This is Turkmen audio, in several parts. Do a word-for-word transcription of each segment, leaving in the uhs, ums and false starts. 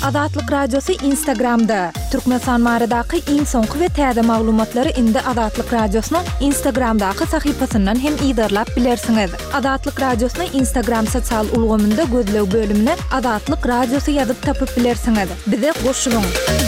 Adatlyk Radiosu Instagramda. Türkmenistan maradaky iň soňky we täze maglumatlary indi Adatlyk Radiosynyň Instagramdaky sahypasyndan hem ýydarlap bilersiňiz. Adatlyk Radiosynyň Instagram sosial ulgamynda gözlew bölümine Adatlyk Radiosu ýazyp tapyp bilersiňiz. Bize goşulyň.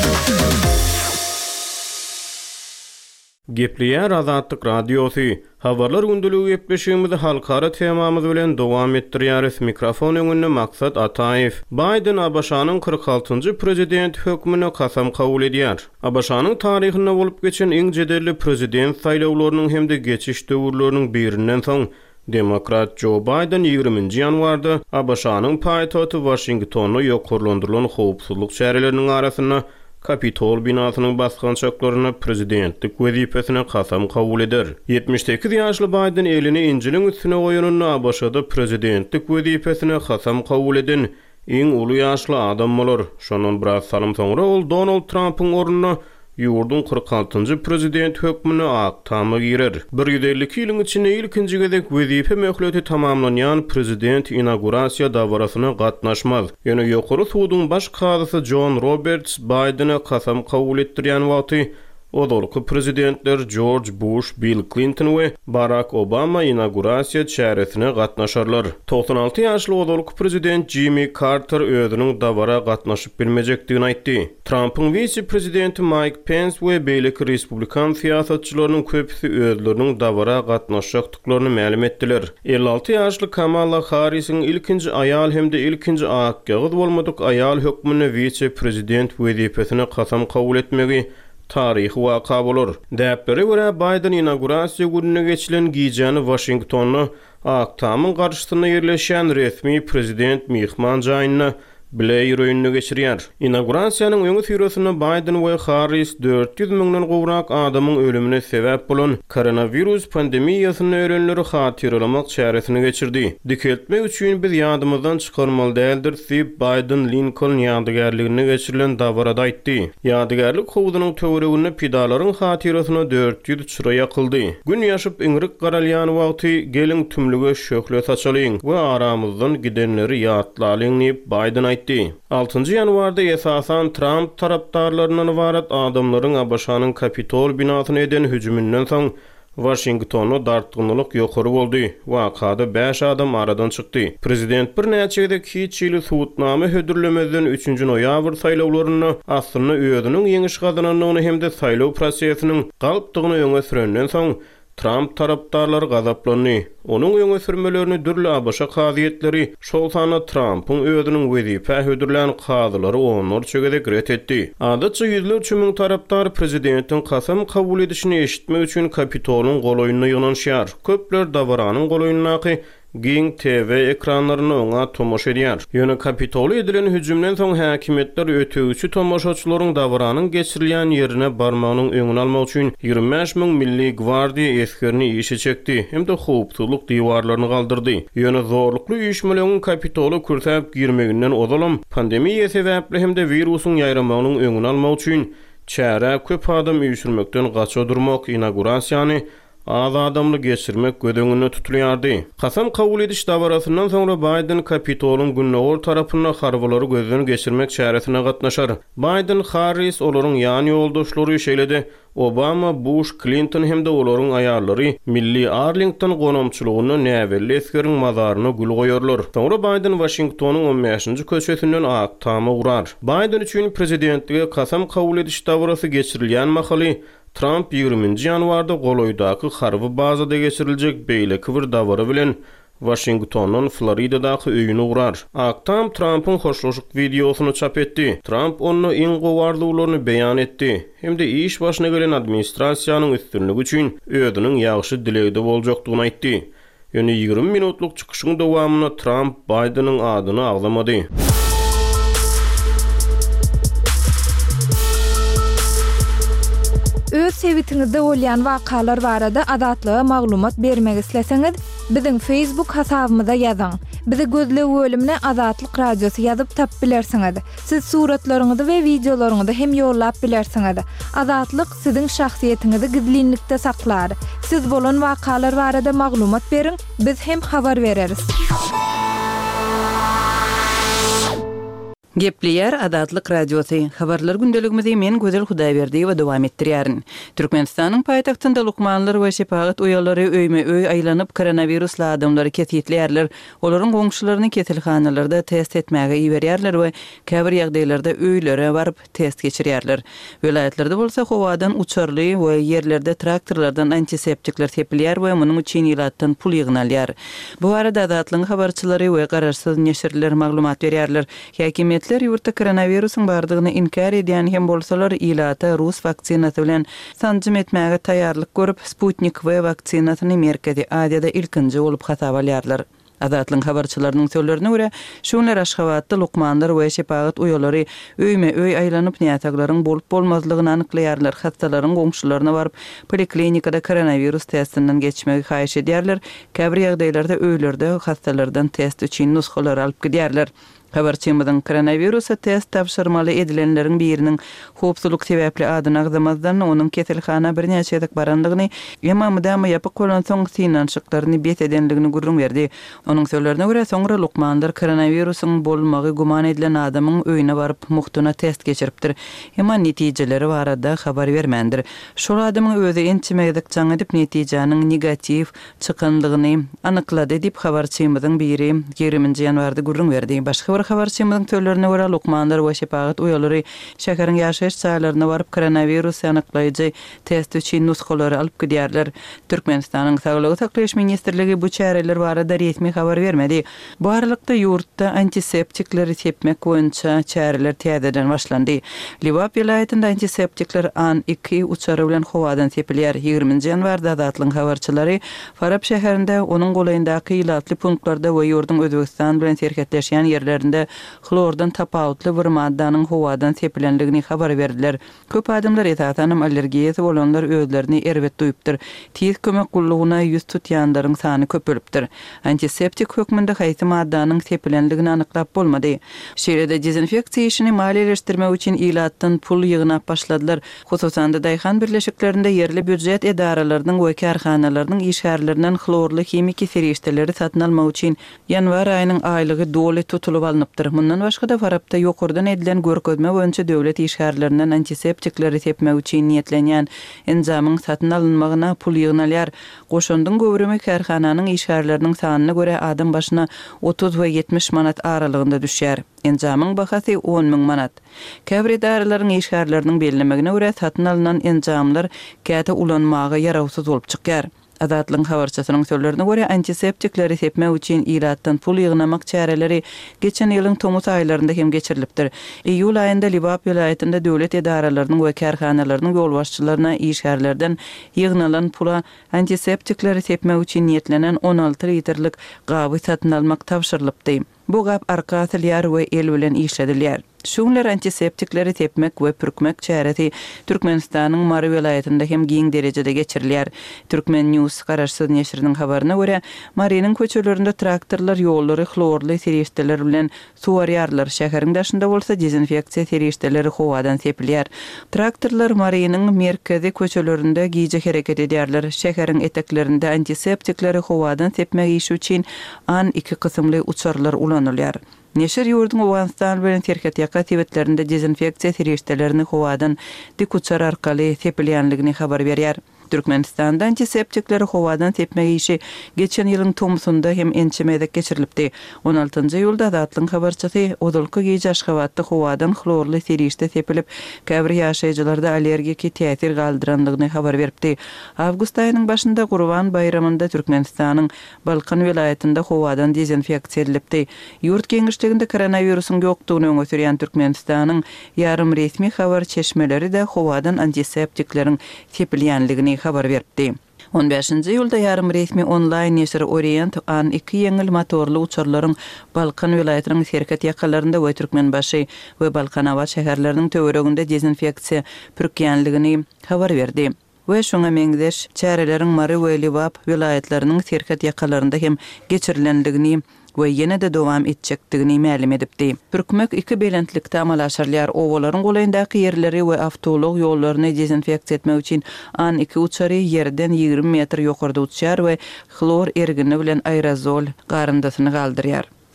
Gepliýär Adatlyk Radiosu. Habarlar gündülügi gepleşigimizi halkara temamyz bilen dowam etdirýäris. Mikrofon öňünde Maksat Ataýew. Biden A B Ş'nyň kırk altyncı prezident hökmüne kasam kabul edýär. A B Ş'nyň taryhynda bolup geçen iň jedelli prezident saýlawlarynyň hemde geçiş döwürleriniň birinden soň Demokrat Joe Biden ýygrüminji ýanwarda A B Ş'nyň paýtagty Washingtony ýokurlandyrylan howpsuzlyk şäherleriniň arasyna Kapitol binasynyň baskan çöklaryna prezidentlik wezipesine kasam kabul eder. yetmiş sekiz ýaşly Biden elini injiliň üstüne goýanyny A B Ş'da prezidentlik wezipesine kasam kabul eden iň uly ýaşly adam bolar. Şonun biraz salym soňra ol Donald Trump'yň ornuny ýurdun kırk altyncı prezident hökmüne aktamy girer. bir yüz elli ýylyň içinde ilkinji gezek wezipe möhleti tamamlanýan prezident inaugurasiýa dawrasyna gatnaşmaz. Ýöne ýokary suwdyň baş gazysy John Roberts Biden'a kasam kabul etdirýän wagty odolky prezidentler George Bush, Bill Clinton we Barack Obama inaugurasiýa çäresine gatnaşarlar. doksan alty ýaşly odolky prezident Jimmy Carter özüniň dawara gatnaşyp bilmejekdigini aýtdy. Trump'yň vice-prezidenti Mike Pence we beýleki respublikan siýasatçylarynyň köpüsi özleriniň dawara gatnaşjakdyklaryny ma'lum etdiler. elli alty ýaşly Kamala Harris'iň ilkinji aýal hemde ilkinji akgyz bolmadyk aýal hökmüne vice-prezident wezipesine kasam kabul etmegi tarihi waka bolar. Däplere görä Biden inaugurasiýa gününe geçilen giýjany Washingtony aktamyň garşysyna ýerleşen resmi prezident mihman jaýyna Blair öýüne geçirýär. Inaugurasiýanyň öňü sürüsinde Biden we Harris dört yüz miňden gowrak adamyň ölümine sebäp bolan koronavirus pandemiýasyny örenleri hatyrlamak çäresini geçirdi. Dikeltme üçin biz ýadymyzdan çykarmaly däldir diýip Biden Lincoln ýadygarlygine geçirilen dawarada aýtdy. Ýadygarlyk howdunyň töweregine pidalaryň hatyrasyna dört yüz çyra ýakyldy. Gün ýaşyp iňrik garalýan wagty geliň tümlüge şöhle saçalyň we aramyzdan gidenleri ýatlalyň diýip Biden aýtdy. altyncı ýanwarda esasan Trump tarapdarlarynyň ibaret adamlaryň A B Ş'nyň Kapitol binasyna eden hüjümünden soň Washingtony dartgynylyk ýokary boldy. Wakada beş adam aradan çykdy. Prezident bir näçe gezek hiç ýyly suwutnama hödürlemezden üçünji noýabr saýlawlaryny aslynda özüniň ýeňiş gazananyny hemde saýlaw prosesiniň galypdygyny öňe sürenden soň Trump tarapdarlary gazaplandy. Onuň öňe sürmelerini dürli A B Ş kaziýetleri şol sana Trump'yň özüniň wezipe hödürlän kazylary onlar çögedek ret etdi. Adatça ýüzlerçe miň tarapdar prezidentiň kasam kabul edişini eşitmek üçin Kapitoluň goloýunyna ýygnaşýar. Köpler dawaranyň goloýunynaky giň T V ekranlaryny oňa tomoş edýär. Ýöne Kapitolu edilen hüjümden soň häkimetler ötegüçi tomoşaçylaryň dawaranyň geçirilýän ýerine barmagynyň öňüni almak üçin ýygrimi beş miň milli gwardiýa eskerini işe çekdi. Hem de howpsuzlyk diýwarlaryny galdyrdy. Ýöne zorlukly üýşmelegiň Kapitolu kurtäp girmeginden ozalam pandemiýa sebäpli hem de wirusyň ýaýramagynyň öňüni almak üçin çäre köp adam üýşürmekden gaça durmak inaugurasiýany az adamly geçirmek gödöňüne tutulýardy. Kasam kabul ediş dawarasyndan soňra Biden Kapitoluň günnäwir tarapyna harbalary gözden geçirmek çäresine gatnaşar. Biden, Harris olaryň ýany ýoldaşlary şeýledi. Obama, Bush, Clinton hem de olaryň aýallary Milli Arlington gonamçylygyny näwelli eskeriň mazaryna gül goýarlar. Soňra Biden Washingtonyň on beşinji köşesinden aktamy gurar. Biden üçin prezidentlige kasam kabul ediş dawarasy geçirilýän mahaly Trump ýygrüminji ýanwarda goloýdaky harby bazada geçiriljek beýleki bir dawara bilen Washington'un Florida'daky öýüni gurar. Aktam Trump'yň hoşlaşyk videosunu çap etdi. Trump onu iň gowarlyklaryny beýan etdi. Hem de iş başyna gelen administrasiýanyň üstünligi üçin özüniň ýagşy dilegde boljakdygyny aýtdy. Ýöne ýygrimi minutluk çykyşyň dowamyna Trump Biden'yň adyny aglamady. Öz sevitiňizde bolýan wakalar barada adatlyga maglumat bermek isleseňiz, biziň Facebook hasabymyza ýazyň. Bizi gözlew bölümine Adatlyk Radiosu ýazyp tap bilersiňiz. Siz suratlaryňyzy we videolaryňyzy hem ýollap bilersiňiz. Adatlyk siziň şahsiýetiňizi gizlinlikde saklar. Siz bolan wakalar barada maglumat beriň, biz hem habar bereriz. Gepliyer Adatlyk Radiosu. Habarlar gündeligimizi men Gözel Hudaýberdi we dowam etdirýärin. Türkmenistanyň paýtagtynda Lukmanlar we Şepagat oýalary öýme-öý aýlanyp koronavirusla adamlary kesitleýärler. Olaryň goňşularyny kesilhanalarda test etmäge iberýärler we käbir ýagdaýlarda öýlere baryp test geçirýärler. Welaýatlerde bolsa howadan uçarly we ýerlerde traktorlardan antiseptikler tepilýär we munyň üçin ýylatdan pul ýygnalýar. Bu arada Adatlyň habarçylary we gararsyz neşirler maglumat berýärler. Häkimet ýurtda koronavirusyň bardygyny inkar edýän hem bolsalar ilata Rus vaksinasy bilen sanjym etmäge taýýarlyk görüp Sputnik V vaksinasyny Merkezi Aziýada ilkinji bolup hasabalýarlar. Adatlyň habarçylarynyň sözlerine görä, şunlar Aşgabatda Lukmanlar we Şepagat oýalary öýme-öý aýlanyp näçaglaryň bolup bolmazlygyny anyklaýarlar. Hastalaryň goňşularyna baryp poliklinikada koronavirus testinden geçmegi haýyş edýärler. Käbir ýagdaýlarda öýlerde hastalardan test üçin nusxalar alyp gidýärler. Habarçymyzyň koronavirusa test tapşyrmaly edilenleriň biriniň howpsuzlyk sebäpli adyny agzamazdan onuň kesilhana bir näçe edek barandygyny ýa-da mudama ýapyk bolan soň synançyklaryny bet edenligini gurrun berdi. Onuň sözlerine görä soňra Lukmanlar koronavirusyň bolmagy guman edilen adamyň öýüne baryp muhtuna test geçiripdir. Ýa-da netijeleri barada habar bermendir. Şol adamyň özi ençimegdik jaň edip netijanyň negativ çykandygyny anyklady diýip habarçymyzyň biri yigirminji ýanwarda gurrun berdi. Başga habarçymyzyň töllerine görä Lukmanlar we Şepagat oýalary şäheriň ýaşaýyş çaýlaryna baryp koronavirus anyklaýjy test üçin nusxalary alyp gidýärler. Türkmenistanyň Saglyk saklaýyş ministrligi bu çäreler barada resmi habar bermedi. Bu aralykda ýurtda antiseptikleri tepmek boýunça çäreler täzeden başlandy. Liwap vilaýatynda antiseptikler an iki uçary bilen howadan tepilýär. yigirminji ýanwarda Adatlyň habarçylary Farab şäherinde onuň golaýyndaky ýylatly punktlarda we ýurdun Özbegistan bilen serketleşýän ýerlerinde klordan tapawutly bir maddanyň howadan tepilenligini habar berdiler. Köp adamlar etatanym allergiýasy bolanlar özlerini erbet duýupdyr. Tiz kömek gullugyna ýüz tutýanlaryň sany köpelipdir. Antiseptik hökmünde haýsy maddanyň tepilenligini anyklap bolmady. Şeýlede dezinfeksiýa işini maliýeleşdirmek üçin ýylatdan pul ýygnap başladylar. Hususan da daýhan birleşiklerinde yerli büdjet edaralarynyň we karhanalarynyň işgärlerinden klorly kimiki serişdeleri satyn almak üçin ýanwar aýynyň aýlygy doly tutulup alınıptır. Mundan başga da Farabda ýokurdan edilen görkezme boýunça döwlet işgärlerinden antiseptikleri tepmek üçin niýetlenýän enzamyň satyn alynmagyna pul ýygnalýar. Goşundyň göwrümi karhananyň işgärleriniň sanyna görä adam başyna otuz we ýetmiş manat aralygynda düşýär. Enzamyň bahasy on ming manat. Käbir edaralaryň işgärleriniň bellemegine görä satyn alynan enzamlar käte ulanmagy ýarawsyz bolup çykýar. Adatlyň habarçysynyň sözlerine görä antiseptikleri tepmek üçin ýylatdan pul ýygnamak çäreleri geçen ýylyň tomuz aýlarynda hem geçirilipdir. Eýul aýynda Liwap vilaýatynda döwlet edaralarynyň we karhanalarynyň ýolbaşçylaryna işgärlerden ýygnalan pula antiseptikleri tepmek üçin niýetlenen on alty litrlik gaby satyn almak tapşyrylypdy. Bu gap arkasylyar we el bilen işledilýär. Şunlar antiseptikleri tepmek we pürkmek çäresi Türkmenistanyň Mary vilaýatynda hem giň derejede geçirilýär. Türkmen News garaşsyz neşriniň habaryna görä, Marynyň köçelerinde traktorlar ýollary klorly serişdeler bilen suwarýarlar. Şäheriň daşynda bolsa dezinfeksiýa serişdeleri howadan tepilýär. Traktorlar Marynyň merkezi köçelerinde giýje hereket edýärler. Şäheriň eteklerinde antiseptikleri howadan tepmek işi üçin an iki kysymly uçarlar ulanylýar. Neşir ýurdun Owenstan bilen terket ýakatywetlerinde dezinfeksiýa serişdelerini howadan dik uçar arkaly tepilýänligini habar berýär. Türkmenistanda antiseptikleri howadan tepmek işi geçen ýylyň tomsunda hem ençemede geçirilipdi. on altynjy ýylda Adatlyň habarçysy Odulky giýje Aşgabatda howadan klorly serişde tepilip käbir ýaşaýjylarda allergik täsir galdyrandygyny habar beripdi. Awgust aýynyň başynda Gurban bayramynda Türkmenistanyň Balkan vilaýatynda howadan dezinfeksiýa edilipdi. Ýurt geňişliginde koronavirusyň ýokdugyny öňe sürýän Türkmenistanyň ýarym resmi habar çeşmeleri de howadan antiseptikleriň tepilýänligini habar berdi. on beşinji ýylda ýarym resmi online neşir Orient an iki ýeňil motorly uçarlaryň Balkan vilaýatynyň serket ýakalarynda we Türkmenbaşy we Balkan awat şäherleriniň töwereginde dezinfeksiýa pürkýänligini habar berdi. We şoňa meňdeş çäreleriň Mary we Liwap vilaýatlarynyň serket ýakalarynda hem geçirilenligini we ýene de dowam etjekdigini ma'lum edipdi. Pürkmek iki belentlikde amal aşarlar. Owalaryň golaýyndaky ýerleri we awtolog ýollaryny dezinfeksiýa etmek üçin an iki uçary ýerden ýigirmi metr ýokarda uçýar we klor ergini bilen aerozol garyndasyny galdyrýar.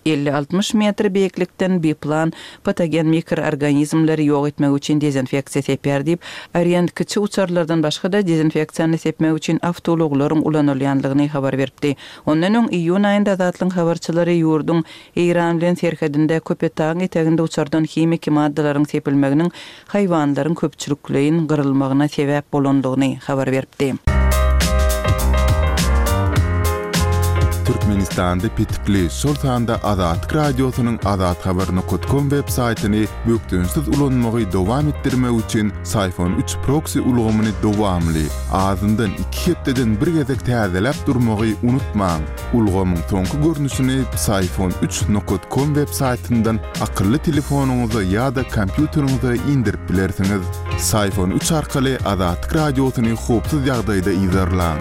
elli altmış metr beýiklikden biplan patogen mikroorganizmleri ýok etmek üçin dezinfeksiýa sepýär diýip, Aryan kiçi uçarlardan başga da dezinfeksiýany sepmek üçin awtologlaryň ulanylýanlygyny habar beripdi. Ondan öň iýun aýynda azatlyň habarçylary ýurdun Eýran bilen serhedinde Köpetaň eteginde uçardan himik maddalaryň sepilmeginiň haýwanlaryň köpçülikliğin gyrylmagyna sebäp bolandygyny habar beripdi. Türkmenistan'da Pitipli Sultan'da Azatlyk Radiosynyň azat habaryny nokta com web saytyny bökdünsiz ulanmagy dowam etdirmek üçin Sayfon üç proxy ulgamyny dowamly azyndan iki hepdeden bir gezek täzeläp durmagy unutmaň. Ulgamyň soňky görnüşini Sayfon üç nokta com web saytyndan akylly telefonuňyza ýa-da kompýuteriňize indirip bilersiňiz. Sayfon üç arkaly Azatlyk Radiosyny hopsuz ýagdaýda izlerläň.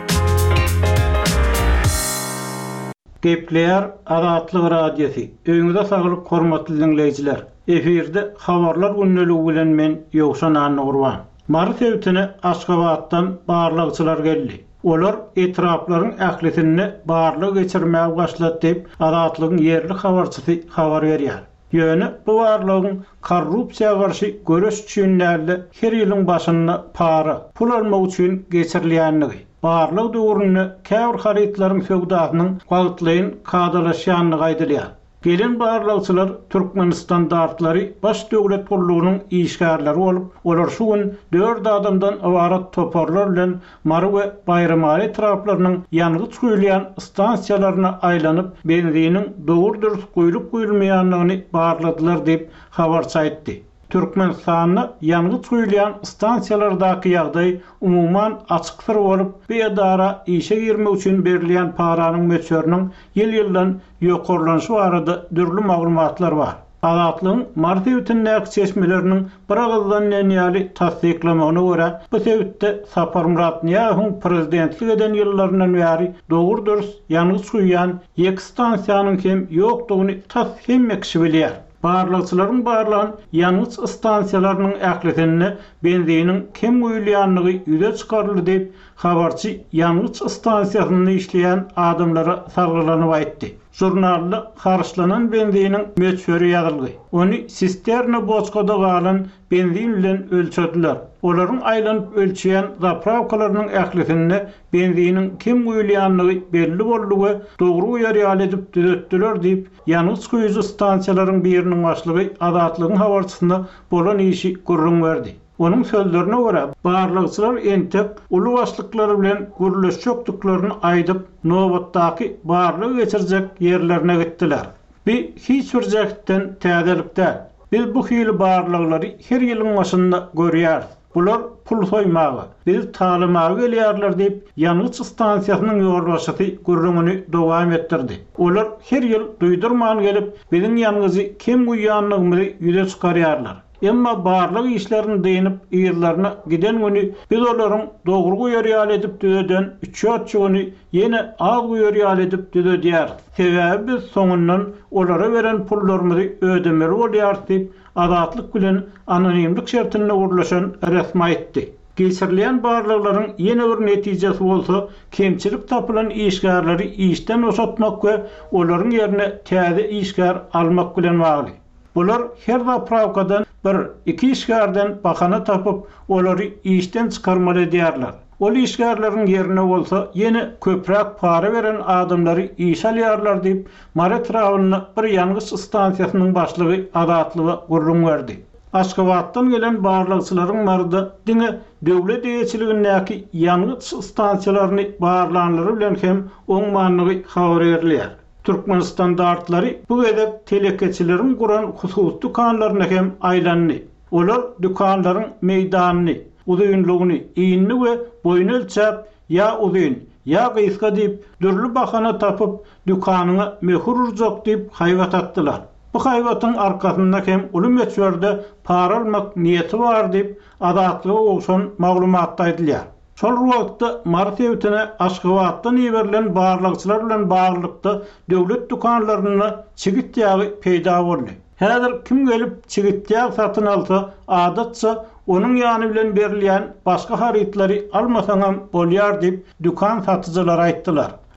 Gepleýär Azatlyk Radiosu. Öňüňizde saglyk hormatly dinleýijiler. Efirde habarlar günneligi bilen men Ýowşan Annurwan. Mary sewtine Aşgabatdan barlagçylar geldi. Olar etraplaryň ählisini barlyg geçirmäge başlady diýip Azatlygyň yerli habarçysy habar berýär. Ýöne bu barlygyň korrupsiýaga garşy göreş üçinlerle her ýylyň başyna para, pul almak üçin geçirilýänligi. Barlyg döwrüne käwr haritlaryň söwdasynyň gagtlaýyn kadalaşýanlygy aýdylýar. Gelin barlagçylar Türkmenistan dartlary baş döwlet gurulunyň işgärleri bolup, olar şu gün dört adamdan ibaret toparlar bilen Mary we Bayramaly etraplarynyň ýangy çyýlan stansiýalaryna aýlanyp, benziniň dogry dürüst goýulyp goýulmaýanlygyny barladylar diýip habar çaýtdy. Türkmenistan'da ýangy çyýlan stansiýalardaky ýagdaý umuman açykdyr bolup, beýdara işe girmek üçin berilýän paranyň möçörüniň ýyl-ýyldan ýokarlanyşy barada dürli maglumatlar bar. Azatlygyň Mary sewtindäki çeşmeleriniň bir agzdan näňäli tasdiklamagyna görä, bu sewtde Sapar Murat Niýazowyň prezidentlik eden ýyllaryndan bäri dogry dürüst ýangy çyýan ýek stansiýanyň hem ýokdugyny tasdiklemekçi bilýär. Barlagçylaryň barlan ýangyç stansiýalarynyň ählisini benziniň kim goýulýanlygy ýüze çykarly diýip habarçy ýangyç stansiýasyny işleýän adamlara sargylanyp aýtdy. Jurnalda harçlanan benziniň möçöri ýazyldy. Ony sisterna boçkada galan benzin bilen ölçediler. Olaryň aýlanyp ölçeýän zapravkalarynyň ählisini benziniň kim goýulýanlygy belli boldugy dogry ýarýal edip düzeltdiler diýip ýangyç goýucu stansiýalaryň biriniň başlygy Azatlygyň habarçysyna bolan işi gurrun berdi. Onun sözlerine göre barlagçylar entek ulu başlyklary bilen gürleşjekdiklaryny aýdyp nobatdaky barlygy geçirjek ýerlerine gitdiler. Bir hiç bir jekden täzelikde biz bu hili barlaglary her ýylyň başynda görýär. Bular pul soýmagy, biz talymagy gelýärler diýip ýangyç stansiýasynyň ýolbaşçysy gürrüňini dowam etdirdi. Olar her ýyl duýdurman gelip biziň ýangyzy kim goýýanlygymy ýüze çykarýarlar. Emma barlyk işlerini deýinip ýyllaryna giden güni biz olaryň dogry goýarýal edip düzeden üç ýatçygyny ýene az goýarýal edip düzedýär. Sebäbi biz soňundan olara beren pullarymyzy ödemeli bolýar diýip azatlyk bilen anonimlik şertine urlaşan resmi aýtdy. Geçirilýän barlyklaryň ýene bir netijesi bolsa, kemçilik tapylan işgärleri işden osatmak we olaryň ýerine täze işgär almak bilen bagly. Bular her zapravkadan bir iki işgärden bahana tapıp olary işden çykarmaly diýerler. Ol işgärleriň ýerine bolsa ýene köpräk para beren adamlary iş alýarlar diýip Mary Trawnyň bir ýangyç stansiýasynyň başlygy Azatlyga gurrun berdi. Aşgabatdan gelen barlagçylaryň marda diňe döwlet ýeçiligindäki ýangyç stansiýalaryny barlanlary bilen hem oň manlygy habar berilýär. Türkmenistan dartlary bu gedek telekeçilerin kuran husus dükanlaryna hem aýlandy. Olar dükanlaryň meýdanyny, uzunlygyny, iňni we boýuny ölçäp, ýa uzun, ýa gysga diýip dürli bahana tapyp dükanyňa mehur urjak diýip haýwat atdylar. Bu haýwatyň arkasynda hem uly möçberde para almak niýeti bar diýip Azatlyga ogşan maglumat aýdylýar. Şol wagtda Mary sewtine Aşgabatdan ýeberilen barlagçylar bilen baglykda döwlet dükanlaryna çigitýägi peýda boldy. Häzir kim gelip çigitýäg satyn alsa, adatça onun ýany bilen berilýän başga haritlary almasaňam bolýar diýip dükan satyjylar aýtdylar.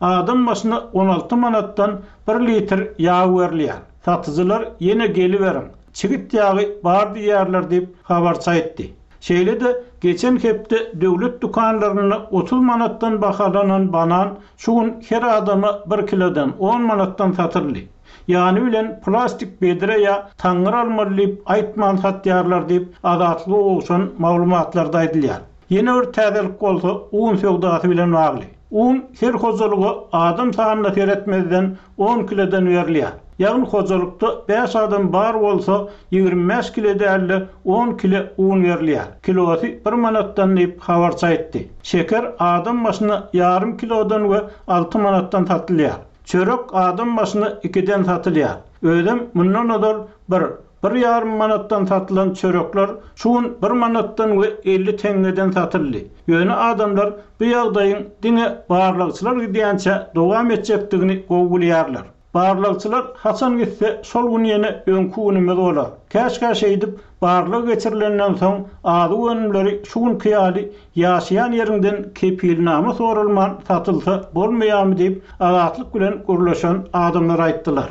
adam başına on alty manatdan bir litr yağ berýär. Satyjylar ýene geliberin. Çigit ýagy bar diýerler diýip habar çaýtdy. Şeýle de geçen hepde döwlet dukanlaryna otuz manatdan bahalanan banan şuň her adama bir kilodan on manatdan satyrly. Yani bilen plastik bedre ya taňyr almalyp aýtman satýarlar diýip adatly olsun maglumatlarda aýdylýar. Ýene bir täzelik bolsa un söwdasy bilen bagly. Un her hojalygy adam sanyna teretmezden on kilodan berilýär. Ýagny hojalykda beş adam bar bolsa ýygrimi beş kilo däli on kilo un berilýär. Kilosy bir manatdan diýip habar çaýtdy. Şeker adam başyna yarım kilodan we alty manatdan satylýar. Çörek adam başyna ikiden satylýar. Ödem mundan odal bir bir yarım manattan satylan çörekler şuň bir manatdan we elli teňgeden satyldy. Ýöne adamlar bu ýagdaýyň diňe barlykçylar diýençe dowam etjekdigini gowgulýarlar. Barlykçylar haçan gitse şol gün ýene öňkü günüme bolar. Käşkäş edip barlyk geçirilenden soň ady önümleri şu gün kyýaly ýaşaýan ýerinden kepilnama sorulman satylsa bolmaýarmy diýip adatlyk bilen gurlaşan adamlar aýtdylar.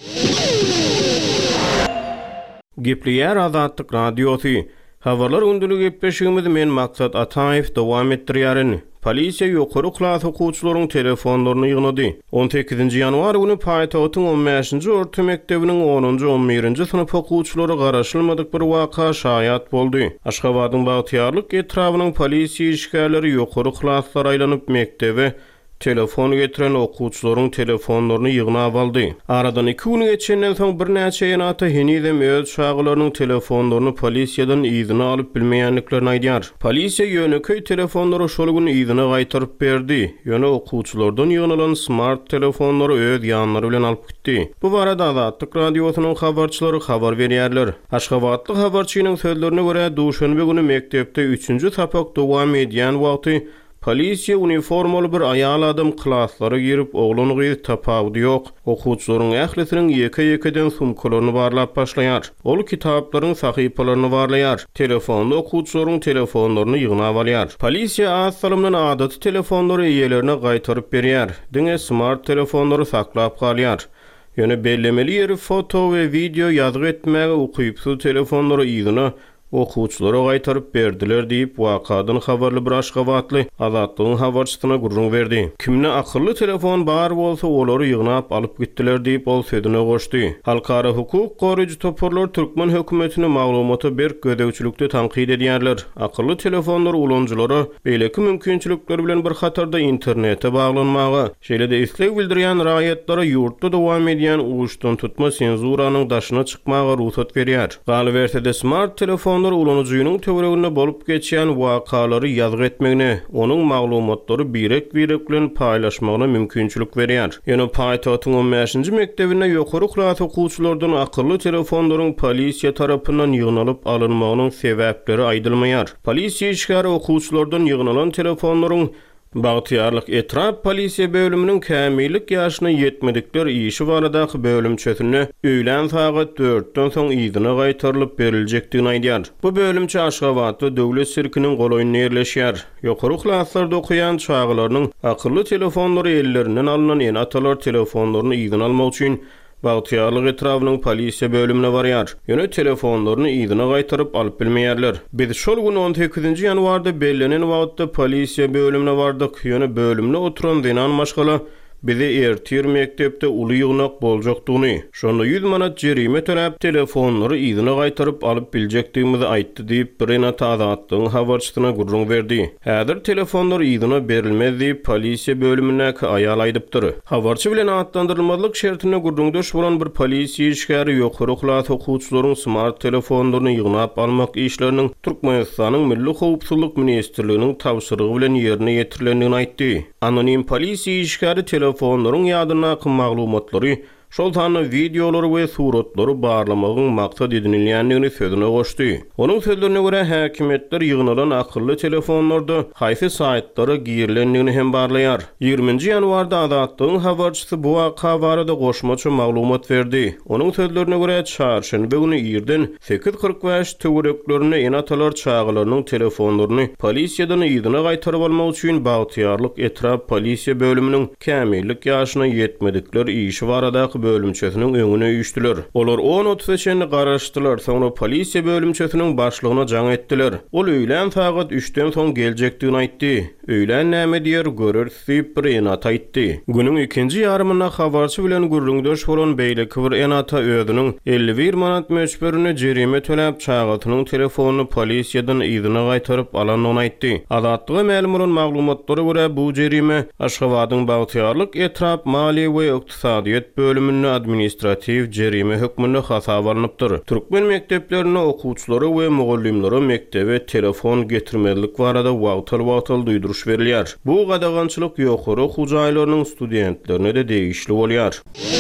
Gepleýär Azatlyk Radiosy. Habarlar gündülik gepleşigimizi men Maksat Ataýew dowam etdirýärin. Polisiýa ýokary klas okuwçylaryň telefonlaryny ýygnady. on sekizinji ýanwar güni paýtagtyň on beşinji orta mektebiniň onunji on birinji synyp okuwçylary garaşylmadyk bir waka şaýat boldy. Aşgabatyň Bagtyarlyk etrawynyň polisiýa işgärleri ýokary klaslara aýlanyp mektebe telefon getiren okuwçylaryň telefonlaryny ýygnap aldy. Aradan iki gün geçenden soň bir näçe ýanata henizem öz şaglarynyň telefonlaryny polisiýadan izin alyp bilmeýänliklerini aýdýar. Polisiýa ýöneköy telefonlary şol gün izini gaýtaryp berdi. Ýöne okuwçylardan ýygnalan smart telefonlary öz ýanlary bilen alyp gitdi. Bu barada Azatlyk Radiosynyň habarçylary habar berýärler. Aşgabatlyk habarçynyň sözlerine görä duşanbe güni mektepde üçünji sapak dowam edýän wagty polisiýa uniformaly bir aýal adam klaslara girip oglany gyzy tapawdy ýok. Okuwçylaryň ählisiniň ýeke-ýekeden sumkalaryny barlap başlaýar. Ol kitaplaryň sahypalaryny barlaýar. Telefonda okuwçylaryň telefonlaryny ýygnap alýar. Polisiýa az salymdan adaty telefonlary eýelerine gaýtaryp berýär. Diňe smart telefonlary saklap galýar. Ýöne bellemeli ýeri foto we video ýazgy etmäge ukypsy telefonlary ýygyny okuwçylara gaýtaryp berdiler diýip wakadan habarly bir Aşgabatly Azatlygyň habarçysyna gurrun berdi. Kimne akylly telefon bar bolsa olary ýygnap alyp gitdiler diýip ol sözüne goşdy. Halkara hukuk goruýjy toporlar Türkmen hökümetini maglumaty berip gödäwçilikde tanqid edýärler. Akylly telefonlar ulanjylara beýleki mümkinçilikler bilen bir hatarda internete baglanmagy, şeýle-de isleg bildirýän raýatlary ýurtda dowam edýän uguşdan tutma senzuranyň daşyna çykmaga ruhsat berýär. Galabersede smart telefon ulanıcıyının töwereginde bolup geçýän wakalary ýazgy etmegine, onuň maglumatlary birek-birek bilen paýlaşmagyna mümkinçilik berýär. Ýöne paýtagtyň on beşinji mektebine ýokary klas okuwçylardan akylly telefonlaryň polisiýa tarapyndan ýygnalyp alynmagynyň sebäpleri aýdylmaýar. Polisiýa işgäri okuwçylardan ýygnalan telefonlaryň Bagtyarlyk etrap polisiýa bölüminiň kämillik ýaşyna ýetmedikler işi baradaky bölümçesine öýlen saat dörtden soň izine gaýtarylyp beriljekdigini aýdýar. Bu bölümçe Aşgabatda döwlet sirkiniň golaýyna ýerleşýär. Ýokary klaslarda okuyan çağlarynyň akylly telefonlary ellerinden alynan enatalar telefonlaryny izin almak üçin Bagtyarlyk etrawynyň polisiýa bölümine barýar. Ýöne telefonlaryny izine gaýtaryp alyp bilmeýärler. Biz şol gün on sekizinji ýanwarda bellenen wagtda polisiýa bölümine bardyk. Ýöne bölümne oturan denan maşgala bizi ertir mektepde uly ýygnak boljakdygyny, şonda yüz manat jerime töläp telefonlary izine gaýtaryp alyp biljekdigimizi aýtdy diýip Birena Azatlygyň habarçysyna gurrun berdi. Häzir telefonlar izine berilmez diýip polisiýa bölümindäki aýal aýdypdyr. Habarçy bilen atlandyrylmazlyk şertine gurrundaş bolan bir polisiýa işgäri ýokary klas okuwçylaryň smart telefonlaryny ýygnap almak işleriniň Türkmenistanyň Milli Howpsuzlyk Ministrliginiň tawşyrygy bilen ýerine ýetirilendigini aýtdy. Anonim polisiýa işgäri telefonlaryň ýadyna maglumatlary şol tany videolary we suratlary barlamagyň maksat edinilýändigini sözüne goşdy. Onuň sözlerine görä häkimetler ýygnalan akylly telefonlarda haýsy saytlara girilendigini hem barlaýar. ýygrimiňji ýanwarda Azatlygyň habarçysy bu waka barada goşmaça maglumat berdi. Onuň sözlerine görä çarşamba güni ýerden sekiz kırk beş töwereklerini enatalar çağılarynyň telefonlaryny polisiýadan ýygyna gaýtaryp almak üçin bagtyarlyk etrap polisiýa bölüminiň kämillik ýaşyna ýetmedikler işi baradaky bölümçesiniň öňüne ýüşdiler. Olar on otuz beşini garaşdylar, soňra polisiýa bölümçesiniň başlygyna jaň etdiler. Ol öýlen sagat üçden soň geljekdigini aýtdy. Öýlen näme diýer görürsiz bir enat aýtdy. Günüň ikinji ýarymyna habarçy bilen gürrüňdeş bolan beýleki bir enata özüniň elli bir manat möçberini jerime töläp çağatynyň telefonuny polisiýadan ýygyna gaýtaryp alanyny aýtdy. Azatlyga ma'lum bolan maglumatlary görä bu jerime Aşgabatyň bagtyarlyk etrap mali we ykdysadyýet bölüminiň administrativ jerime hökmüne hasap alınıpdyr. Türkmen mekdeplerine okuwçylary we mugallimlere mektebe telefon getirmelik barada wagtal-wagtal duýduruş berilýär. Bu gadagançylyk ýokary hujaýlarynyň studentlerine de degişli bolýar.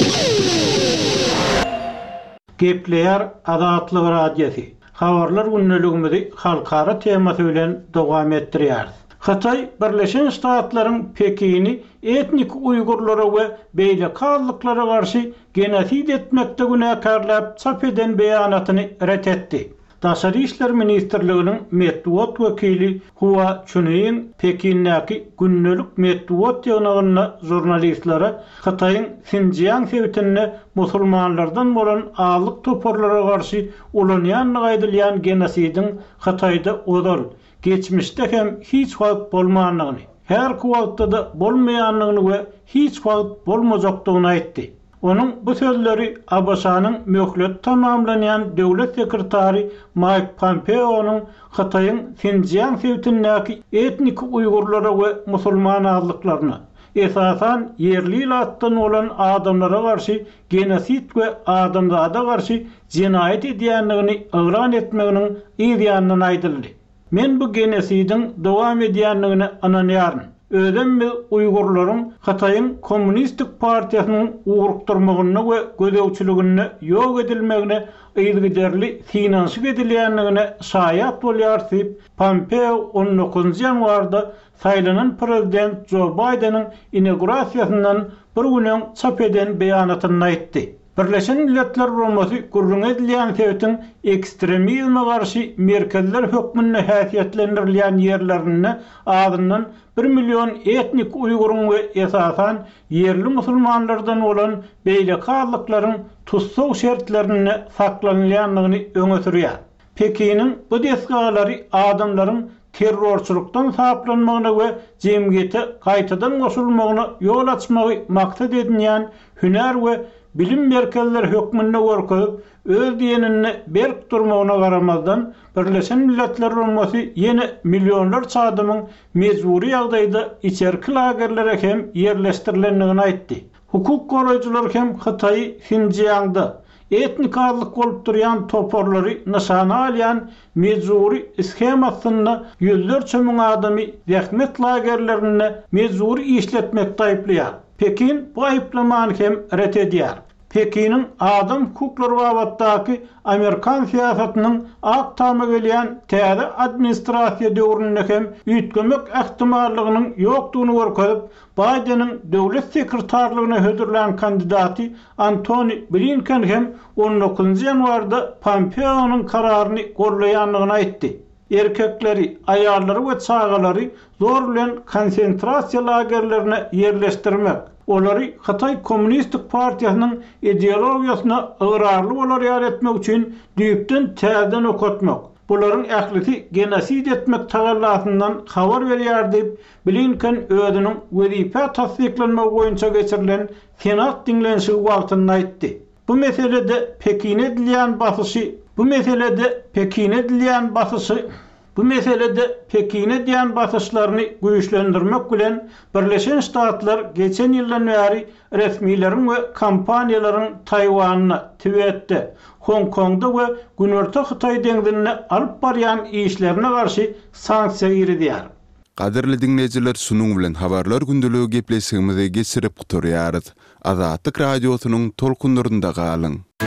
Gepleýär Azatlyk radiosi. Habarlar günneligimizi halkara temasy bilen dowam etdirýär. Hatay Birleşen Ştatlaryň Pekini etnik Uygurlara we beýlekallıklara garşy genosid etmekde günäkarlap çap eden beýanatyny ret etdi. Daşary işler ministrliginiň medeniýet wekili Hua Chunyň Pekinnäki günnelik medeniýet ýygynyna jurnalistlere Hataýyň Xinjiang sewtine musulmanlardan bolan ağalyk toporlara garşy ulanýan gaýdylýan genosidiň Hataýda odal geçmişde hem hiç wagt bolmanyny, her wagtda da bolmaýanlygyny we hiç wagt bolmajakdygyny aýtdy. Onun bu sözleri A B S-nyň möhlet tamamlanýan döwlet sekretary Mike Pompeo'nun Hataýyň Xinjiang sewtindäki etnik Uygurlara we musulman azlyklaryna esasan yerli latdan olan adamlara garşy genosid we adamzada garşy jinaýat edýänligini ýalan etmeginiň ýa-da aýdyldy. Men bu genosidiň dowam edýänligini ananýaryn. Ödem ve Uygurlaryň Hataýyň Kommunistik Partiýasynyň ugrukdurmagyny we gödäwçiligini ýok edilmegine ýygyderli finansiýa edilýänligine şaýat bolýar diýip Pompeo on dokuzunçy ýanwarda saýlanan prezident Joe Bidenyň inaugurasiýasyndan bir günden çap eden beýanatyny aýtdy. Birleşen Milletler Romasy gurrun edilýän sebäpden ekstremizme garşy merkezler hökmüne häsiýetlendirilýän ýerlerine adyndan bir milyon etnik Uygurun we esasan yerli musulmanlardan olan beýlekallyklaryň tutsaw şertlerini saklanýanlygyny öňe sürýär. Pekiniň bu desgalary adamlaryň terrorçulukdan saplanmagyna we jemgyýete gaýtadan goşulmagyna ýol açmagy maksat edilýän hüner we bilim merkezleri hökmünde görkezip öz diýenini berk durmagyna garamazdan Birleşen Milletler Romasy ýene milyonlarça adamyň mejburi ýagdaýda içerki lagerlere hem ýerleşdirilendigini aýtdy. Hukuk goraýjylar hem Hataýy Xinjiangda etnik azlyk bolup durýan toporlary nişana alýan mejburi skemasyna ýüzlerçe müň adamy zähmet lagerlerine mejburi işletmekde aýplaýar. Pekin bu aýplamany hem ret edýär. Pekiniň adam hukuklary babatdaky Amerikan siýasatynyň ak tama gelýän täze administrasiýa döwründe hem üýtgemek ähtimallygynyň ýokdugyny görkezip, Bidenyň döwlet sekretarlygyna hödürlän kandidaty Antony Blinken hem on dokuzunçy ýanwarda Pompeo'nun kararyny gorlaýanlygyny aýtdy. Erkekleri, ayarları ve çağaları zor bilen konsentrasiya lagerlerine yerleştirmek, olary Hatay Kommunistik Partiýasynyň ideologiýasyna ıgrarly bolar etmek üçin düýpden täzeden okutmak. Bularyň ählisi genosid etmek tagallasyndan habar berýär diýip Blinken özüniň wezipe tasdiklenmegi boýunça geçirilen senat dinlenşigi wagtynda aýtdy. Bu meselede Pekin edilýän basyşy Bu meselede Pekin edilýän basyşy Bu meselede Pekin edilýän basyşlaryny güýçlendirmek bilen Birleşen Ştatlar geçen ýyldan bäri resmiýlerin we kampaniýalaryň Taýwanyna, Tibetde, Hong Kongda we Günorta Hytaý deňzine alyp barýan işlerine garşy sanksiýa ýerdiýär. Qadirli dinleyijiler, şunun bilen Habarlar Gündülügi gepleşigimizi geçirip guturýarys. Azatlyk radiosynyň tolkunlarynda galyň.